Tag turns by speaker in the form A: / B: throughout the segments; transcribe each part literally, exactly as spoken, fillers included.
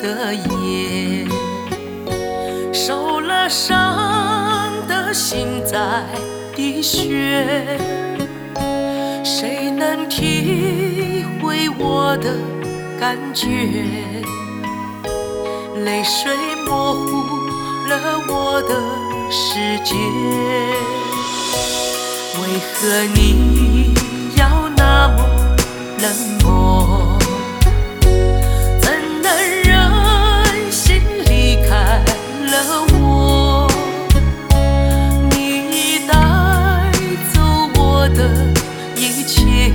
A: 的夜，受了伤的心在滴血，谁能体会我的感觉？泪水模糊了我的世界，为何你要那么冷漠？怎能忍心离开了我？你带走我的一切，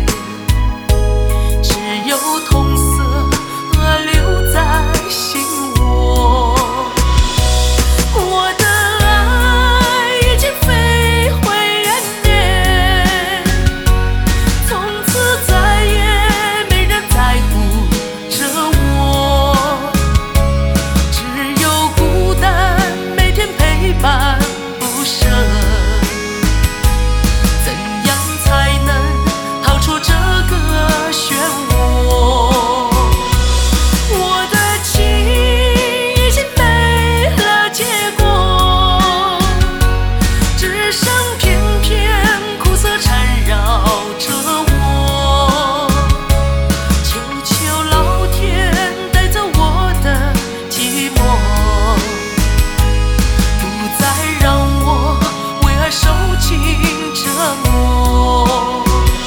A: 只有痛涩留在心窝。我的爱已经飞回原点，从此再也没人在乎着我，只有孤单每天陪伴不舍。怎样才能逃出这个漩涡？我的情已经没了结果，只剩片片苦涩缠绕着我。求求老天带走我的寂寞，不再让我为爱受尽折磨。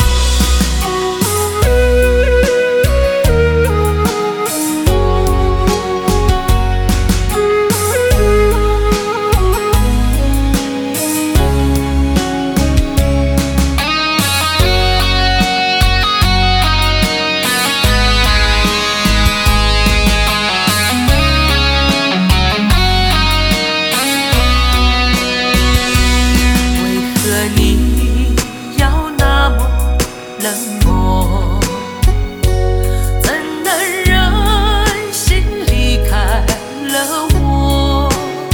A: 你要那么冷漠，怎能忍心离开了我？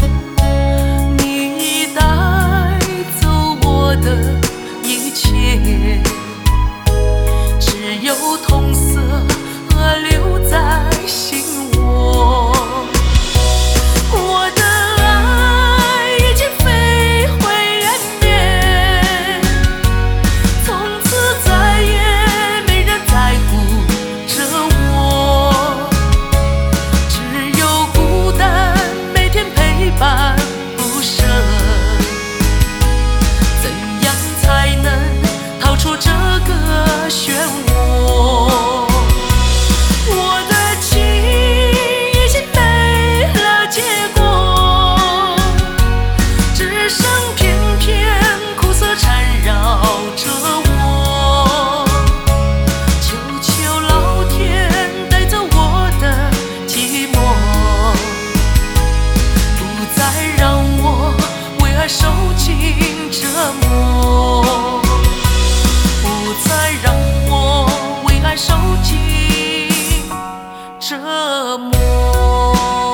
A: 你带走我的一切，只有痛涩留在心窝。我的爱已经飞回原点，从此再也没人在乎着我，只有孤单每天陪伴不舍。怎样才能逃出这个漩涡？我的情已经没了结果，只剩片片苦涩缠绕着我。求求老天带走我的寂寞，不再让我为爱受尽折磨，不再让我为爱受尽折磨。